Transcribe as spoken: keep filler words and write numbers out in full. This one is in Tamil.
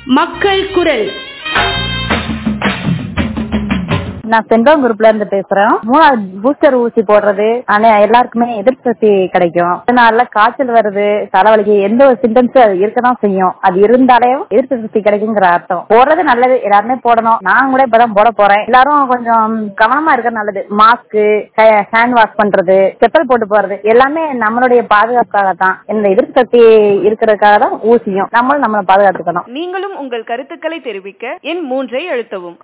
மக்கள் குரல். நான் செண்பகம் குரூப்ல இருந்து பேசுறேன். மூணாவது பூஸ்டர் ஊசி போடுறது ஆனா எல்லாருக்குமே எதிர்ப்பு சக்தி கிடைக்கும். அதனால காய்ச்சல் வருது, தலைவலிக்கு எந்த ஒரு சிம்டம்ஸும் அது இருக்கதான் செய்யும். அது இருந்தாலே எதிர்ப்பு சக்தி கிடைக்குங்கிற அர்த்தம். போடுறது நல்லது, எல்லாருமே போடணும். நான் கூட இப்பதான் போட போறேன். எல்லாரும் கொஞ்சம் கவனமா இருக்க நல்லது. மாஸ்க், ஹேண்ட் வாஷ் பண்றது, செப்பல் போட்டு போறது எல்லாமே நம்மளுடைய பாதுகாப்புக்காக தான். இந்த எதிர்ப்பு சக்தி இருக்கிறதுக்காக தான் ஊசியும். நம்மளும் நம்மளை பாதுகாத்துக்கணும். நீங்களும் உங்கள் கருத்துக்களை தெரிவிக்க எண் மூன்றை அழுத்தவும்.